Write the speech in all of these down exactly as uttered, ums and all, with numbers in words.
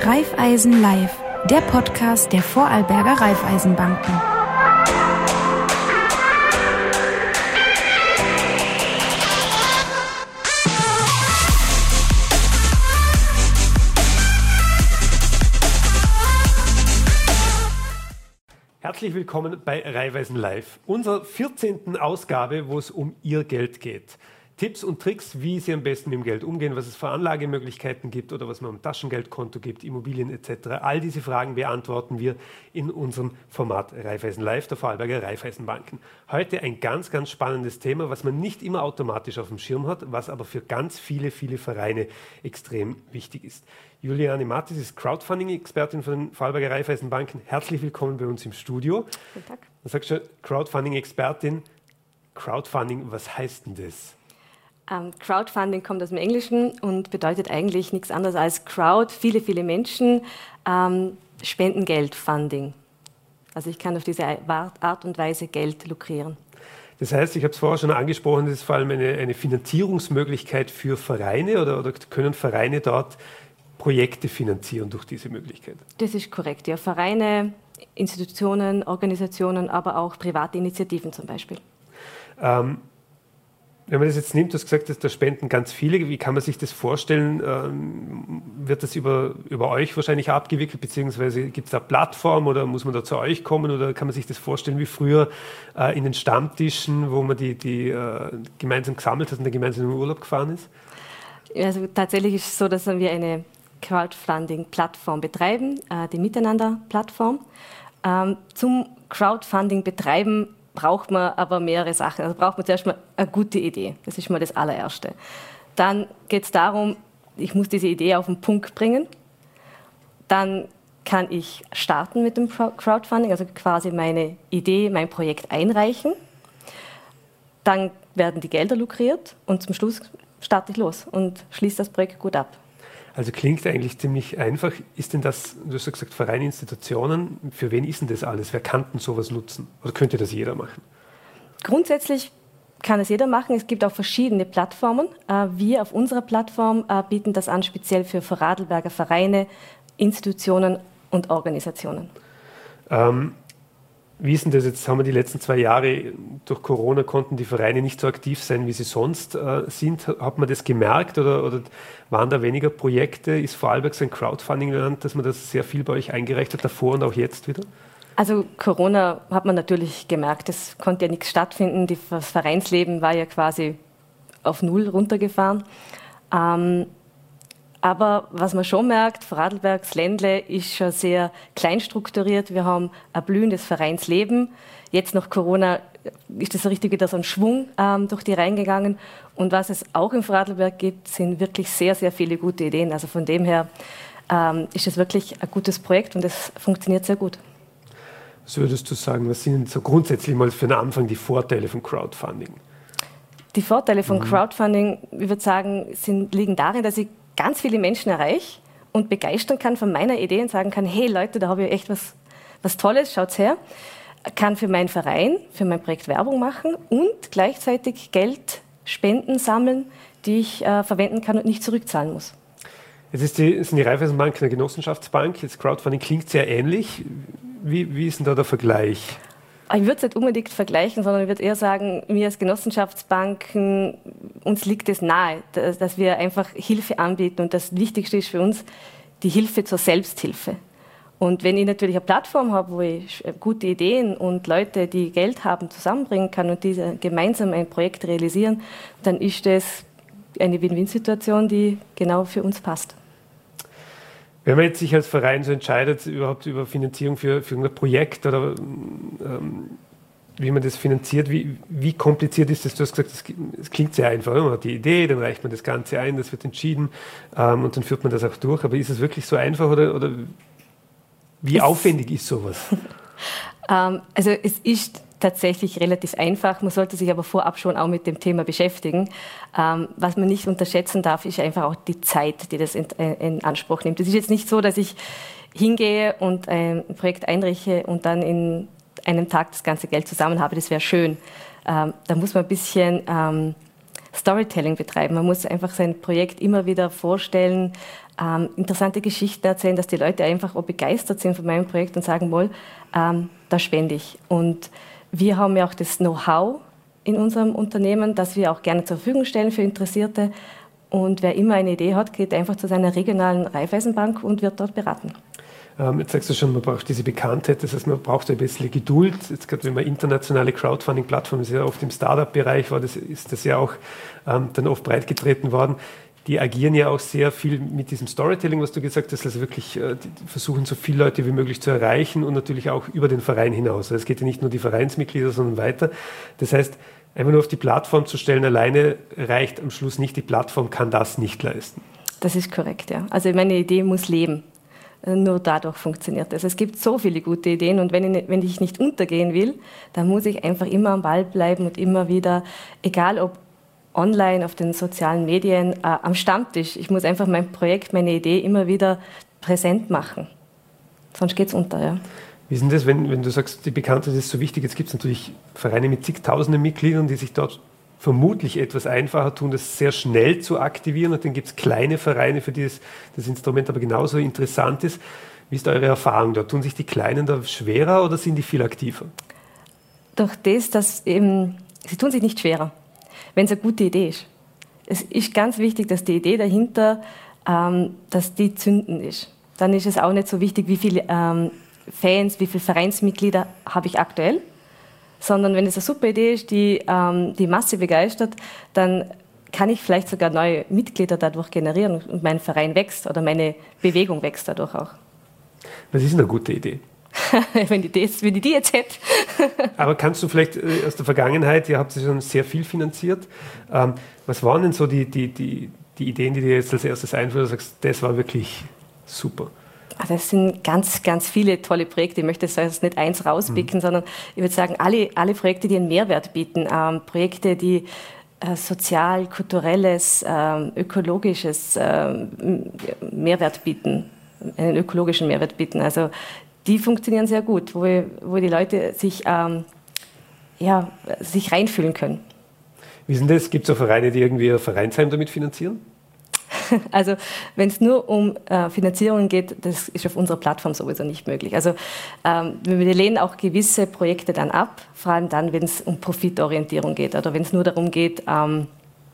Raiffeisen Live, der Podcast der Vorarlberger Raiffeisenbanken. Herzlich willkommen bei Raiffeisen Live, unserer vierzehnten Ausgabe, wo es um Ihr Geld geht. Tipps und Tricks, wie Sie am besten mit dem Geld umgehen, was es für Anlagemöglichkeiten gibt oder was man am Taschengeldkonto gibt, Immobilien et cetera. All diese Fragen beantworten wir in unserem Format Raiffeisen Live, der Vorarlberger Raiffeisenbanken. Heute ein ganz, ganz spannendes Thema, was man nicht immer automatisch auf dem Schirm hat, was aber für ganz viele, viele Vereine extrem wichtig ist. Juliane Matis ist Crowdfunding-Expertin von den Vorarlberger Raiffeisenbanken. Herzlich willkommen bei uns im Studio. Guten Tag. Man sagt schon, Crowdfunding-Expertin. Crowdfunding, was heißt denn das? Um, Crowdfunding kommt aus dem Englischen und bedeutet eigentlich nichts anderes als Crowd, viele, viele Menschen, ähm, spenden Geld, Funding. Also ich kann auf diese Art und Weise Geld lukrieren. Das heißt, ich habe es vorher schon angesprochen, das ist vor allem eine, eine Finanzierungsmöglichkeit für Vereine oder, oder können Vereine dort Projekte finanzieren durch diese Möglichkeit? Das ist korrekt, ja. Vereine, Institutionen, Organisationen, aber auch private Initiativen zum Beispiel. Ähm, Wenn man das jetzt nimmt, du hast gesagt, dass da spenden ganz viele. Wie kann man sich das vorstellen? Ähm, wird das über, über euch wahrscheinlich abgewickelt, beziehungsweise gibt es da Plattform oder muss man da zu euch kommen? Oder kann man sich das vorstellen wie früher äh, in den Stammtischen, wo man die, die äh, gemeinsam gesammelt hat und dann gemeinsam in den Urlaub gefahren ist? Also tatsächlich ist es so, dass wir eine Crowdfunding-Plattform betreiben, äh, die Miteinander-Plattform. Ähm, zum Crowdfunding betreiben braucht man aber mehrere Sachen. Also braucht man zuerst mal eine gute Idee. Das ist mal das allererste. Dann geht es darum, ich muss diese Idee auf den Punkt bringen. Dann kann ich starten mit dem Crowdfunding, also quasi meine Idee, mein Projekt einreichen. Dann werden die Gelder lukriert und zum Schluss starte ich los und schließe das Projekt gut ab. Also klingt eigentlich ziemlich einfach. Ist denn das, du hast ja gesagt, Vereine, Institutionen, für wen ist denn das alles? Wer kann denn sowas nutzen? Oder könnte das jeder machen? Grundsätzlich kann es jeder machen. Es gibt auch verschiedene Plattformen. Wir auf unserer Plattform bieten das an, speziell für Vorarlberger Vereine, Institutionen und Organisationen. Ähm, Wie ist denn das jetzt? Haben wir die letzten zwei Jahre durch Corona konnten die Vereine nicht so aktiv sein, wie sie sonst äh, sind. Hat man das gemerkt oder, oder waren da weniger Projekte? Ist Vorarlberg so ein Crowdfunding-Land, dass man das sehr viel bei euch eingereicht hat, davor und auch jetzt wieder? Also Corona hat man natürlich gemerkt. Es konnte ja nichts stattfinden. Das Vereinsleben war ja quasi auf Null runtergefahren. Ähm, Aber was man schon merkt, Vorarlbergs Ländle ist schon sehr klein strukturiert. Wir haben ein blühendes Vereinsleben. Jetzt nach Corona ist das richtig wieder so ein Schwung ähm, durch die Reihen gegangen. Und was es auch im Vorarlberg gibt, sind wirklich sehr, sehr viele gute Ideen. Also von dem her ähm, ist es wirklich ein gutes Projekt und es funktioniert sehr gut. Was würdest du sagen, was sind so grundsätzlich mal für den Anfang die Vorteile von Crowdfunding? Die Vorteile von mhm. Crowdfunding, ich würde sagen, sind, liegen darin, dass ich ganz viele Menschen erreiche und begeistern kann von meiner Idee und sagen kann, hey Leute, da habe ich echt was, was Tolles, schaut's her. Kann für meinen Verein, für mein Projekt Werbung machen und gleichzeitig Geld, Spenden sammeln, die ich äh, verwenden kann und nicht zurückzahlen muss. Jetzt ist die, sind die Raiffeisenbank eine Genossenschaftsbank, jetzt Crowdfunding klingt sehr ähnlich. Wie, wie ist denn da der Vergleich? Ich würde es nicht unbedingt vergleichen, sondern ich würde eher sagen, wir als Genossenschaftsbanken, uns liegt es nahe, dass, dass wir einfach Hilfe anbieten. Und das Wichtigste ist für uns die Hilfe zur Selbsthilfe. Und wenn ich natürlich eine Plattform habe, wo ich gute Ideen und Leute, die Geld haben, zusammenbringen kann und diese gemeinsam ein Projekt realisieren, dann ist das eine Win-Win-Situation, die genau für uns passt. Wenn man jetzt sich als Verein so entscheidet, überhaupt über Finanzierung für, für ein Projekt oder ähm, wie man das finanziert, wie, wie kompliziert ist das? Du hast gesagt, es klingt sehr einfach. Man hat die Idee, dann reicht man das Ganze ein, das wird entschieden ähm, und dann führt man das auch durch. Aber ist es wirklich so einfach oder, oder wie es aufwendig ist sowas? ähm, also es ist tatsächlich relativ einfach. Man sollte sich aber vorab schon auch mit dem Thema beschäftigen. Ähm, was man nicht unterschätzen darf, ist einfach auch die Zeit, die das in, in Anspruch nimmt. Es ist jetzt nicht so, dass ich hingehe und ein Projekt einreiche und dann in einem Tag das ganze Geld zusammen habe. Das wäre schön. Ähm, da muss man ein bisschen ähm, Storytelling betreiben. Man muss einfach sein Projekt immer wieder vorstellen, ähm, interessante Geschichten erzählen, dass die Leute einfach auch begeistert sind von meinem Projekt und sagen, mal, ähm, da spende ich. Und wir haben ja auch das Know-how in unserem Unternehmen, das wir auch gerne zur Verfügung stellen für Interessierte. Und wer immer eine Idee hat, geht einfach zu seiner regionalen Raiffeisenbank und wird dort beraten. Ähm, jetzt sagst du schon, man braucht diese Bekanntheit, das heißt, man braucht ein bisschen Geduld. Jetzt gerade, wenn man internationale Crowdfunding-Plattformen, sehr oft im Startup-Bereich war, das, ist das ja auch ähm, dann oft breitgetreten worden. Die agieren ja auch sehr viel mit diesem Storytelling, was du gesagt hast, also wirklich äh, die versuchen, so viele Leute wie möglich zu erreichen und natürlich auch über den Verein hinaus. Also es geht ja nicht nur die Vereinsmitglieder, sondern weiter. Das heißt, einfach nur auf die Plattform zu stellen, alleine reicht am Schluss nicht. Die Plattform kann das nicht leisten. Das ist korrekt, ja. Also meine Idee muss leben. Nur dadurch funktioniert es. Es gibt so viele gute Ideen und wenn ich, wenn ich nicht untergehen will, dann muss ich einfach immer am Ball bleiben und immer wieder, egal ob online, auf den sozialen Medien, äh, am Stammtisch. Ich muss einfach mein Projekt, meine Idee immer wieder präsent machen. Sonst geht es unter, ja. Wie ist denn das, wenn, wenn du sagst, die Bekanntheit ist so wichtig? Jetzt gibt es natürlich Vereine mit zigtausenden Mitgliedern, die sich dort vermutlich etwas einfacher tun, das sehr schnell zu aktivieren. Und dann gibt es kleine Vereine, für die das, das Instrument aber genauso interessant ist. Wie ist eure Erfahrung da? Tun sich die Kleinen da schwerer oder sind die viel aktiver? Durch das, dass eben, sie tun sich nicht schwerer, wenn es eine gute Idee ist. Es ist ganz wichtig, dass die Idee dahinter, ähm, dass die zündend ist. Dann ist es auch nicht so wichtig, wie viele ähm, Fans, wie viele Vereinsmitglieder habe ich aktuell, sondern wenn es eine super Idee ist, die ähm, die Masse begeistert, dann kann ich vielleicht sogar neue Mitglieder dadurch generieren und mein Verein wächst oder meine Bewegung wächst dadurch auch. Was ist eine gute Idee? wenn, die das, wenn ich die jetzt hätte. Aber kannst du vielleicht äh, aus der Vergangenheit, ihr habt ja schon sehr viel finanziert, ähm, was waren denn so die, die, die, die Ideen, die dir jetzt als erstes einfallen, du sagst, das war wirklich super? Also es sind ganz, ganz viele tolle Projekte. Ich möchte jetzt nicht eins rauspicken, mhm. sondern ich würde sagen, alle, alle Projekte, die einen Mehrwert bieten. Ähm, Projekte, die äh, sozial, kulturelles, ähm, ökologisches ähm, Mehrwert bieten, einen ökologischen Mehrwert bieten. Also die funktionieren sehr gut, wo, wo die Leute sich, ähm, ja, sich reinfühlen können. Wie ist denn das? Gibt es auch Vereine, die irgendwie ein Vereinsheim damit finanzieren? Also wenn es nur um äh, Finanzierung geht, das ist auf unserer Plattform sowieso nicht möglich. Also ähm, wir lehnen auch gewisse Projekte dann ab, vor allem dann, wenn es um Profitorientierung geht oder wenn es nur darum geht, ähm,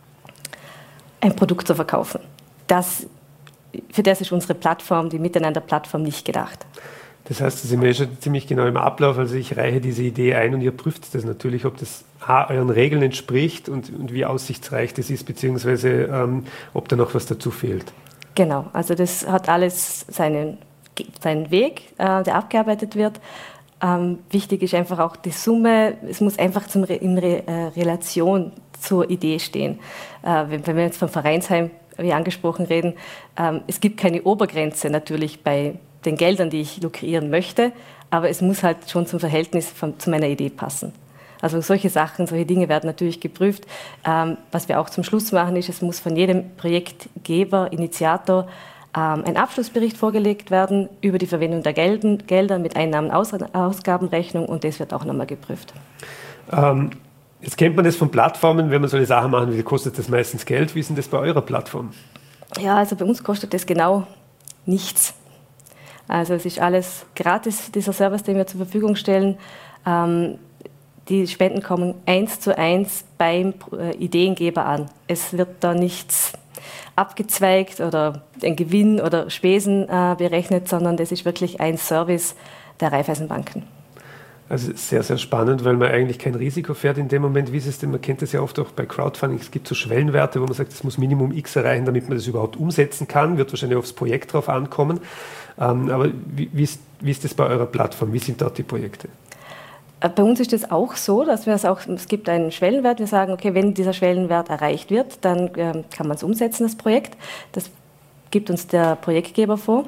ein Produkt zu verkaufen. Das, für das ist unsere Plattform, die Miteinander-Plattform, nicht gedacht. Das heißt, da sind wir schon ziemlich genau im Ablauf. Also ich reiche diese Idee ein und ihr prüft das natürlich, ob das A, euren Regeln entspricht und, und wie aussichtsreich das ist, beziehungsweise ähm, ob da noch was dazu fehlt. Genau, also das hat alles seinen, seinen Weg, äh, der abgearbeitet wird. Ähm, wichtig ist einfach auch die Summe, es muss einfach zum Re in Re äh, Relation zur Idee stehen. Äh, wenn, wenn wir jetzt vom Vereinsheim, wie angesprochen, reden, ähm, es gibt keine Obergrenze natürlich bei den Geldern, die ich lukrieren möchte, aber es muss halt schon zum Verhältnis von, zu meiner Idee passen. Also solche Sachen, solche Dinge werden natürlich geprüft. Ähm, was wir auch zum Schluss machen, ist, es muss von jedem Projektgeber, Initiator ähm, ein Abschlussbericht vorgelegt werden über die Verwendung der Gelden, Gelder mit Einnahmen-Ausgabenrechnung und das wird auch nochmal geprüft. Ähm, jetzt kennt man das von Plattformen, wenn man solche Sachen machen will, kostet das meistens Geld. Wie ist denn das bei eurer Plattform? Ja, also bei uns kostet das genau nichts. Also es ist alles gratis, dieser Service, den wir zur Verfügung stellen. Ähm, die Spenden kommen eins zu eins beim äh, Ideengeber an. Es wird da nichts abgezweigt oder ein Gewinn oder Spesen äh, berechnet, sondern das ist wirklich ein Service der Raiffeisenbanken. Also sehr, sehr spannend, weil man eigentlich kein Risiko fährt in dem Moment. Wie ist es denn? Man kennt das ja oft auch bei Crowdfunding. Es gibt so Schwellenwerte, wo man sagt, es muss Minimum X erreichen, damit man das überhaupt umsetzen kann. Wird wahrscheinlich aufs Projekt drauf ankommen. Ähm, aber wie, wie, ist, wie ist das bei eurer Plattform? Wie sind dort die Projekte? Bei uns ist es auch so, dass wir es auch, es gibt einen Schwellenwert. Wir sagen, okay, wenn dieser Schwellenwert erreicht wird, dann ähm, kann man es umsetzen, das Projekt. Das gibt uns der Projektgeber vor,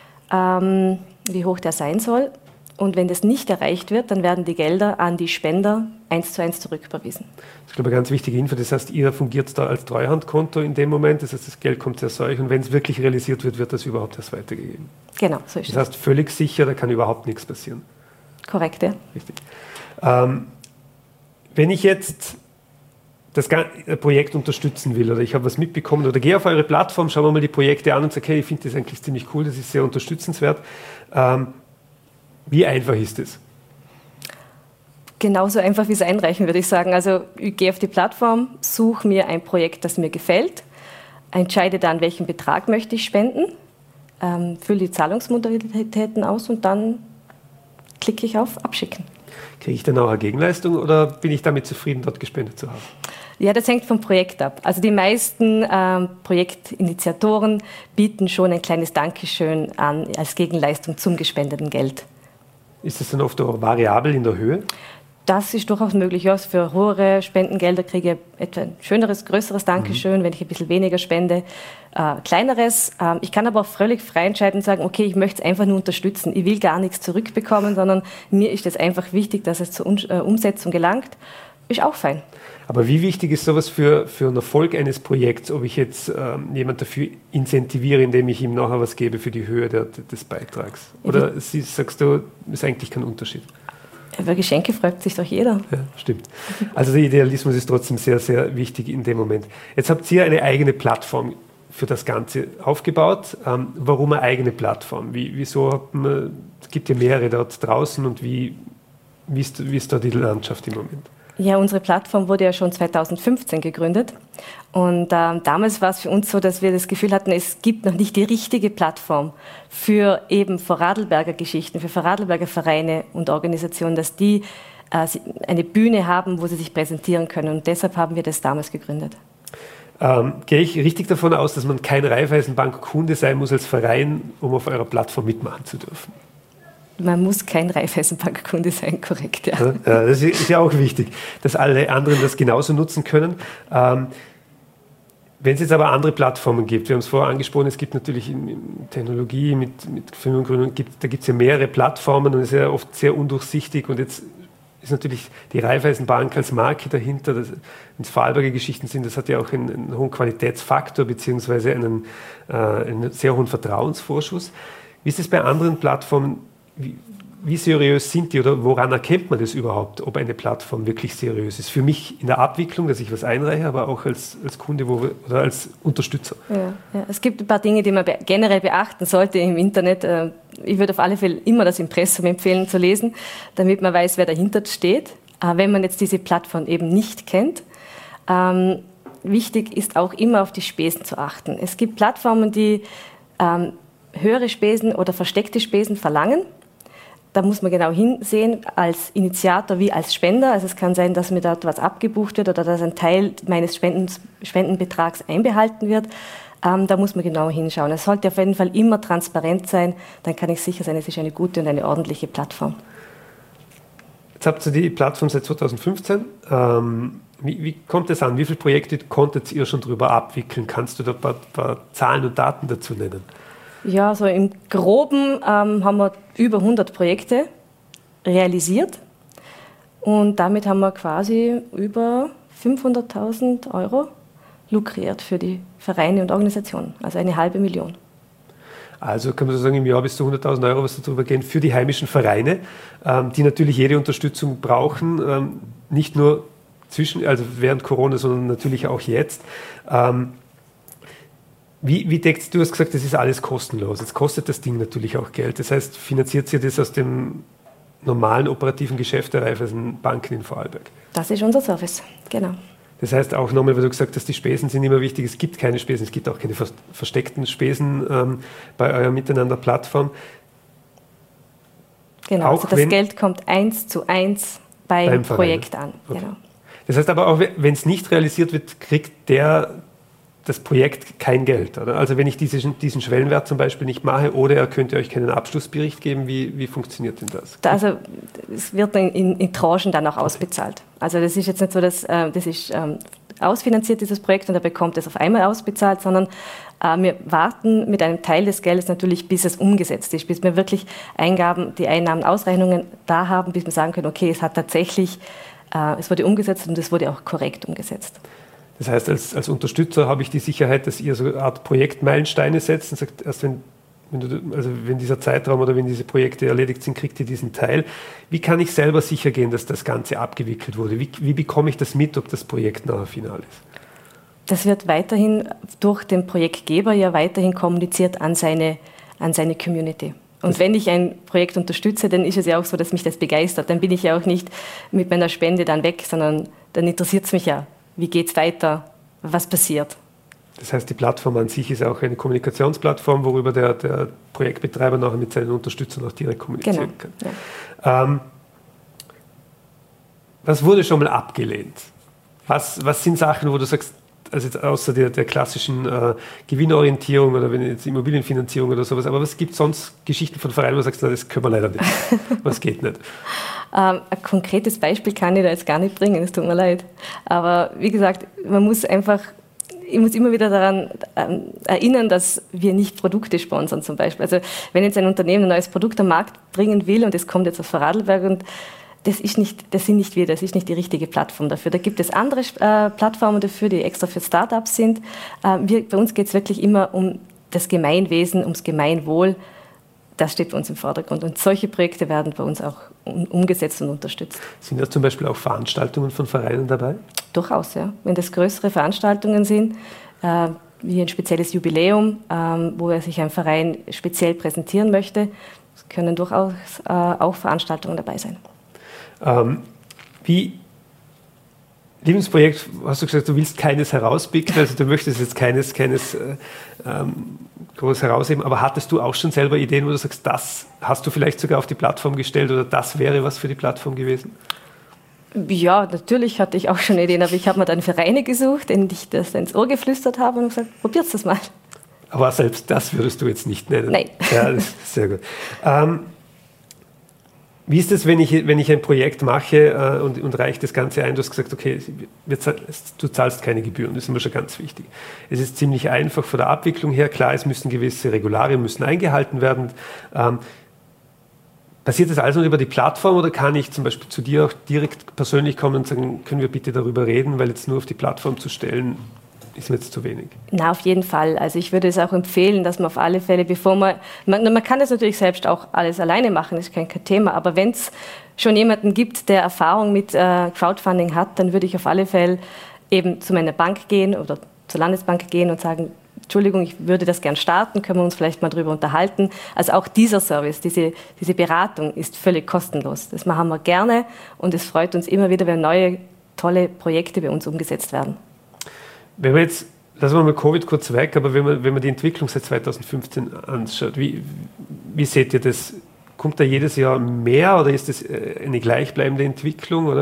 ähm, wie hoch der sein soll. Und wenn das nicht erreicht wird, dann werden die Gelder an die Spender eins zu eins zurücküberwiesen. Das ist, glaube ich, eine ganz wichtige Info. Das heißt, ihr fungiert da als Treuhandkonto in dem Moment. Das heißt, das Geld kommt aus euch und wenn es wirklich realisiert wird, wird das überhaupt erst weitergegeben. Genau, so ist es. Das heißt, völlig sicher, da kann überhaupt nichts passieren. Korrekt, ja. Richtig. Ähm, wenn ich jetzt das Projekt unterstützen will oder ich habe was mitbekommen oder gehe auf eure Plattform, schaue mir mal die Projekte an und sage, hey, ich finde das eigentlich ziemlich cool, das ist sehr unterstützenswert. Ähm, wie einfach ist das? Genauso einfach wie es einreichen, würde ich sagen. Also ich gehe auf die Plattform, suche mir ein Projekt, das mir gefällt, entscheide dann, welchen Betrag möchte ich spenden, ähm, fülle die Zahlungsmodalitäten aus und dann klicke ich auf Abschicken. Kriege ich dann auch eine Gegenleistung oder bin ich damit zufrieden, dort gespendet zu haben? Ja, das hängt vom Projekt ab. Also die meisten ähm, Projektinitiatoren bieten schon ein kleines Dankeschön an als Gegenleistung zum gespendeten Geld. Ist das dann oft auch variabel in der Höhe? Das ist durchaus möglich. Ja, für höhere Spendengelder kriege ich etwa ein schöneres, größeres Dankeschön, mhm. wenn ich ein bisschen weniger spende. Äh, kleineres. Äh, ich kann aber auch völlig frei entscheiden und sagen, okay, ich möchte es einfach nur unterstützen. Ich will gar nichts zurückbekommen, sondern mir ist es einfach wichtig, dass es zur Un- äh, Umsetzung gelangt. Ist auch fein. Aber wie wichtig ist sowas für, für einen Erfolg eines Projekts, ob ich jetzt ähm, jemanden dafür incentiviere, indem ich ihm nachher was gebe für die Höhe der, des Beitrags? Oder mhm. sie, sagst du, ist eigentlich kein Unterschied? Über Geschenke freut sich doch jeder. Ja, stimmt. Also der Idealismus ist trotzdem sehr, sehr wichtig in dem Moment. Jetzt habt ihr eine eigene Plattform für das Ganze aufgebaut. Ähm, warum eine eigene Plattform? Wie, wieso hat man, es gibt ja mehrere dort draußen und wie, wie, ist, wie ist da die Landschaft im Moment? Ja, unsere Plattform wurde ja schon zweitausendfünfzehn gegründet und ähm, damals war es für uns so, dass wir das Gefühl hatten, es gibt noch nicht die richtige Plattform für eben Vorarlberger Geschichten, für Vorarlberger Vereine und Organisationen, dass die äh, eine Bühne haben, wo sie sich präsentieren können und deshalb haben wir das damals gegründet. Ähm, gehe ich richtig davon aus, dass man kein Raiffeisenbank-Kunde sein muss als Verein, um auf eurer Plattform mitmachen zu dürfen? Man muss kein Raiffeisenbank-Kunde sein, korrekt. Ja. Ja, das ist ja auch wichtig, dass alle anderen das genauso nutzen können. Ähm, wenn es jetzt aber andere Plattformen gibt, wir haben es vorher angesprochen, es gibt natürlich in, in Technologie, mit, mit Firmengründung, gibt, da gibt es ja mehrere Plattformen und es ist ja oft sehr undurchsichtig und jetzt ist natürlich die Raiffeisenbank als Marke dahinter, wenn es Vorarlberger Geschichten sind, das hat ja auch einen, einen hohen Qualitätsfaktor beziehungsweise einen, äh, einen sehr hohen Vertrauensvorschuss. Wie ist es bei anderen Plattformen? Wie, wie seriös sind die oder woran erkennt man das überhaupt, ob eine Plattform wirklich seriös ist? Für mich in der Abwicklung, dass ich was einreiche, aber auch als, als Kunde wo, oder als Unterstützer. Ja, ja. Es gibt ein paar Dinge, die man be- generell beachten sollte im Internet. Ich würde auf alle Fälle immer das Impressum empfehlen zu lesen, damit man weiß, wer dahinter steht. Wenn man jetzt diese Plattform eben nicht kennt. Ähm, wichtig ist auch immer auf die Spesen zu achten. Es gibt Plattformen, die ähm, höhere Spesen oder versteckte Spesen verlangen. Da muss man genau hinsehen, als Initiator wie als Spender. Also es kann sein, dass mir dort was abgebucht wird oder dass ein Teil meines Spendens, Spendenbetrags einbehalten wird. Ähm, da muss man genau hinschauen. Es sollte auf jeden Fall immer transparent sein. Dann kann ich sicher sein, es ist eine gute und eine ordentliche Plattform. Jetzt habt ihr die Plattform seit zweitausendfünfzehn. Ähm, wie, wie kommt es an? Wie viele Projekte konntet ihr schon darüber abwickeln? Kannst du da ein paar, paar Zahlen und Daten dazu nennen? Ja, so im Groben ähm, haben wir über hundert Projekte realisiert und damit haben wir quasi über fünfhunderttausend Euro lukriert für die Vereine und Organisationen, also eine halbe Million. Also kann man so sagen, im Jahr bis zu hunderttausend Euro, was darüber gehen, für die heimischen Vereine, ähm, die natürlich jede Unterstützung brauchen, ähm, nicht nur zwischen, also während Corona, sondern natürlich auch jetzt. Ähm, Wie, wie deckt, du hast gesagt, das ist alles kostenlos. Jetzt kostet das Ding natürlich auch Geld. Das heißt, finanziert ihr das aus dem normalen operativen Geschäft der Raiffeisenbanken in Vorarlberg? Das ist unser Service, genau. Das heißt auch nochmal, weil du gesagt hast, die Spesen sind immer wichtig. Es gibt keine Spesen, es gibt auch keine versteckten Spesen ähm, bei eurer Miteinander-Plattform. Genau, auch also das wenn, Geld kommt eins zu eins beim, beim Projekt an. Okay. Genau. Das heißt aber auch, wenn es nicht realisiert wird, kriegt der das Projekt kein Geld, oder? Also wenn ich diesen, diesen Schwellenwert zum Beispiel nicht mache, oder könnt ihr euch keinen Abschlussbericht geben, wie, wie funktioniert denn das? Also es wird in, in, in Tranchen dann auch ausbezahlt. Also das ist jetzt nicht so, dass äh, das ist ähm, ausfinanziert, dieses Projekt, und er bekommt es auf einmal ausbezahlt, sondern äh, wir warten mit einem Teil des Geldes natürlich, bis es umgesetzt ist, bis wir wirklich Eingaben, die Einnahmen, Ausrechnungen da haben, bis wir sagen können, okay, es hat tatsächlich, äh, es wurde umgesetzt und es wurde auch korrekt umgesetzt. Das heißt, als, als Unterstützer habe ich die Sicherheit, dass ihr so eine Art Projektmeilensteine setzt und sagt, erst wenn wenn, du, also wenn dieser Zeitraum oder wenn diese Projekte erledigt sind, kriegt ihr diesen Teil. Wie kann ich selber sicher gehen, dass das Ganze abgewickelt wurde? Wie, wie bekomme ich das mit, ob das Projekt nachher final ist? Das wird weiterhin durch den Projektgeber ja weiterhin kommuniziert an seine, an seine Community. Und wenn ich ein Projekt unterstütze, dann ist es ja auch so, dass mich das begeistert. Dann bin ich ja auch nicht mit meiner Spende dann weg, sondern dann interessiert es mich ja, wie geht es weiter, was passiert. Das heißt, die Plattform an sich ist auch eine Kommunikationsplattform, worüber der, der Projektbetreiber nachher mit seinen Unterstützern auch direkt kommunizieren genau. kann. Ja. Ähm, was wurde schon mal abgelehnt? Was, was sind Sachen, wo du sagst, also jetzt außer der, der klassischen äh, Gewinnorientierung oder wenn jetzt Immobilienfinanzierung oder sowas, aber was gibt es sonst Geschichten von Vereinen, wo du sagst, na, das können wir leider nicht, was geht nicht? Ähm, ein konkretes Beispiel kann ich da jetzt gar nicht bringen, es tut mir leid. Aber wie gesagt, man muss einfach, ich muss immer wieder daran ähm, erinnern, dass wir nicht Produkte sponsern zum Beispiel. Also wenn jetzt ein Unternehmen ein neues Produkt am Markt bringen will und es kommt jetzt aus Vorarlberg und Das, ist nicht, das sind nicht wir, das ist nicht die richtige Plattform dafür. Da gibt es andere äh, Plattformen dafür, die extra für Startups sind. Äh, wir, bei uns geht es wirklich immer um das Gemeinwesen, ums Gemeinwohl. Das steht bei uns im Vordergrund. Und solche Projekte werden bei uns auch um, umgesetzt und unterstützt. Sind da zum Beispiel auch Veranstaltungen von Vereinen dabei? Durchaus, ja. Wenn das größere Veranstaltungen sind, äh, wie ein spezielles Jubiläum, äh, wo er sich ein Verein speziell präsentieren möchte, können durchaus äh, auch Veranstaltungen dabei sein. Ähm, wie Lebensprojekt, hast du gesagt, du willst keines herauspicken, also du möchtest jetzt keines, keines äh, ähm, groß herausheben, aber hattest du auch schon selber Ideen, wo du sagst, das hast du vielleicht sogar auf die Plattform gestellt oder das wäre was für die Plattform gewesen? Ja, natürlich hatte ich auch schon Ideen, aber ich habe mir dann Vereine gesucht, denen ich das ins Ohr geflüstert habe und gesagt, probier's das mal. Aber selbst das würdest du jetzt nicht nennen? Nein. Ja, das ist sehr gut. Ähm, Wie ist es, wenn ich, wenn ich ein Projekt mache äh, und, und reiche das Ganze ein? Du hast gesagt, okay, wir, du zahlst keine Gebühren, das ist immer schon ganz wichtig. Es ist ziemlich einfach von der Abwicklung her. Klar, es müssen gewisse Regularien müssen eingehalten werden. Ähm, passiert das also über die Plattform oder kann ich zum Beispiel zu dir auch direkt persönlich kommen und sagen, können wir bitte darüber reden, weil jetzt nur auf die Plattform zu stellen, ist mir jetzt zu wenig? Na, auf jeden Fall. Also ich würde es auch empfehlen, dass man auf alle Fälle, bevor man, man, man kann das natürlich selbst auch alles alleine machen, das ist kein, kein Thema, aber wenn es schon jemanden gibt, der Erfahrung mit äh, Crowdfunding hat, dann würde ich auf alle Fälle eben zu meiner Bank gehen oder zur Landesbank gehen und sagen, Entschuldigung, ich würde das gern starten, können wir uns vielleicht mal darüber unterhalten. Also auch dieser Service, diese, diese Beratung ist völlig kostenlos. Das machen wir gerne und es freut uns immer wieder, wenn neue, tolle Projekte bei uns umgesetzt werden. Wenn wir jetzt, lassen wir mal Covid kurz weg, aber wenn man, wenn man die Entwicklung seit zweitausendfünfzehn anschaut, wie, wie seht ihr das? Kommt da jedes Jahr mehr oder ist das eine gleichbleibende Entwicklung? Oder?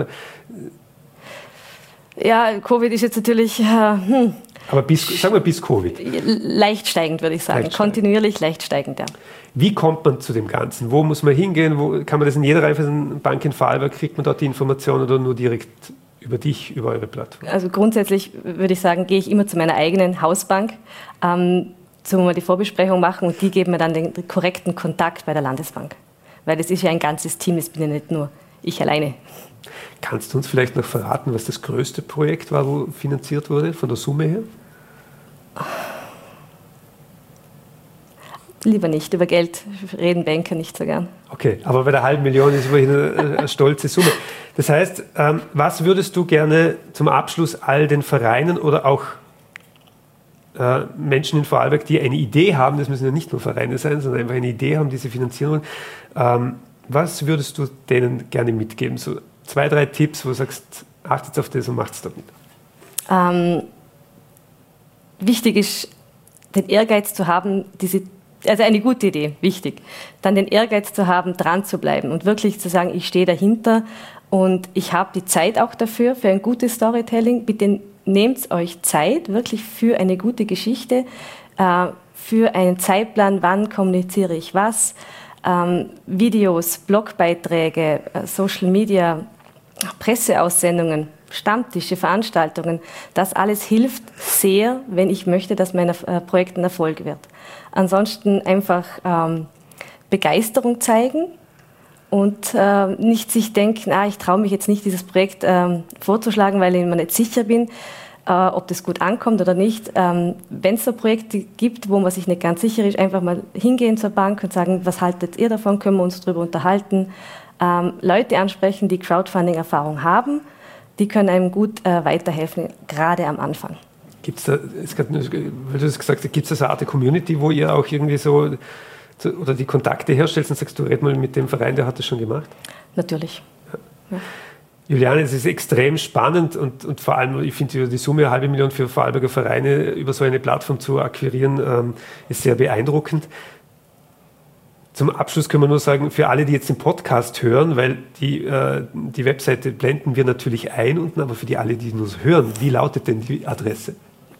Ja, Covid ist jetzt natürlich... Äh, hm, aber bis, sagen wir bis Covid. Leicht steigend, würde ich sagen. Leicht Kontinuierlich leicht steigend, ja. Wie kommt man zu dem Ganzen? Wo muss man hingehen? Wo, kann man das in jeder Raiffeisenbank in Vorarlberg? Kriegt man dort die Informationen oder nur direkt über dich, über eure Plattform? Also grundsätzlich würde ich sagen, gehe ich immer zu meiner eigenen Hausbank, ähm, so mal die Vorbesprechung machen und die geben mir dann den korrekten Kontakt bei der Landesbank. Weil das ist ja ein ganzes Team, das bin ja nicht nur ich alleine. Kannst du uns vielleicht noch verraten, was das größte Projekt war, wo finanziert wurde, von der Summe her? Lieber nicht, über Geld reden Banker nicht so gern. Okay, aber bei der halben Million ist immerhin eine, eine stolze Summe. Das heißt, ähm, was würdest du gerne zum Abschluss all den Vereinen oder auch äh, Menschen in Vorarlberg, die eine Idee haben, das müssen ja nicht nur Vereine sein, sondern einfach eine Idee haben, die sie finanzieren wollen, ähm, was würdest du denen gerne mitgeben? So zwei, drei Tipps, wo du sagst, achtet auf das und macht es damit. Ähm, wichtig ist, den Ehrgeiz zu haben, diese Also eine gute Idee, wichtig. Dann den Ehrgeiz zu haben, dran zu bleiben und wirklich zu sagen, ich stehe dahinter und ich habe die Zeit auch dafür, für ein gutes Storytelling. Bitte nehmt euch Zeit, wirklich für eine gute Geschichte, äh, für einen Zeitplan, wann kommuniziere ich was, ähm, Videos, Blogbeiträge, äh, Social Media, Presseaussendungen, Stammtische, Veranstaltungen. Das alles hilft sehr, wenn ich möchte, dass mein äh, Projekt ein Erfolg wird. Ansonsten einfach ähm, Begeisterung zeigen und äh, nicht sich denken, ah, ich traue mich jetzt nicht, dieses Projekt ähm, vorzuschlagen, weil ich mir nicht sicher bin. äh, ob das gut ankommt oder nicht. Ähm, wenn es so Projekte gibt, wo man sich nicht ganz sicher ist, einfach mal hingehen zur Bank und sagen, was haltet ihr davon, können wir uns darüber unterhalten. Ähm, Leute ansprechen, die Crowdfunding-Erfahrung haben, die können einem gut äh, weiterhelfen, gerade am Anfang. Gibt es da, weil du das gesagt hast, gibt es da so eine Art Community, wo ihr auch irgendwie so, oder die Kontakte herstellst und sagst, du red mal mit dem Verein, der hat das schon gemacht? Natürlich. Ja. Ja. Juliane, es ist extrem spannend und, und vor allem, ich finde, die Summe, eine halbe Million für Vorarlberger Vereine über so eine Plattform zu akquirieren, ähm, ist sehr beeindruckend. Zum Abschluss können wir nur sagen, für alle, die jetzt den Podcast hören, weil die, äh, die Webseite blenden wir natürlich ein unten, aber für die alle, die nur hören, wie lautet denn die Adresse?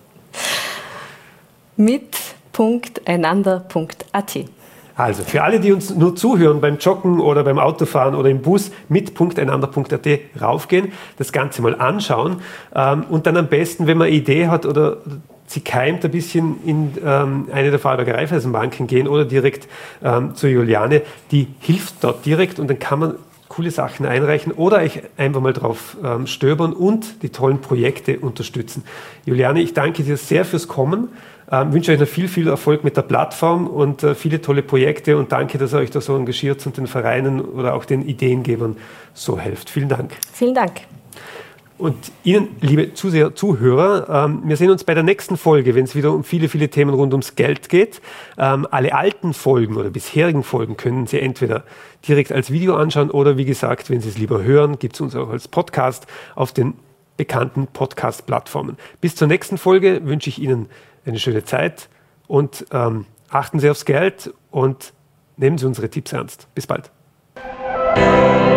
mit punkt einander punkt a t. Also für alle, die uns nur zuhören beim Joggen oder beim Autofahren oder im Bus, mit punkt einander punkt a t raufgehen, das Ganze mal anschauen ähm, und dann am besten, wenn man eine Idee hat oder sie keimt, ein bisschen in ähm, eine der Vorarlberger Raiffeisenbanken gehen oder direkt ähm, zu Juliane, die hilft dort direkt und dann kann man coole Sachen einreichen oder euch einfach mal drauf ähm, stöbern und die tollen Projekte unterstützen. Juliane, ich danke dir sehr fürs Kommen. Ähm, wünsche euch noch viel, viel Erfolg mit der Plattform und äh, viele tolle Projekte und danke, dass ihr euch da so engagiert und den Vereinen oder auch den Ideengebern so helft. Vielen Dank. Vielen Dank. Und Ihnen, liebe Zuseher, Zuhörer, ähm, wir sehen uns bei der nächsten Folge, wenn es wieder um viele, viele Themen rund ums Geld geht. Ähm, alle alten Folgen oder bisherigen Folgen können Sie entweder direkt als Video anschauen oder wie gesagt, wenn Sie es lieber hören, gibt es uns auch als Podcast auf den bekannten Podcast-Plattformen. Bis zur nächsten Folge wünsche ich Ihnen eine schöne Zeit und ähm, achten Sie aufs Geld und nehmen Sie unsere Tipps ernst. Bis bald.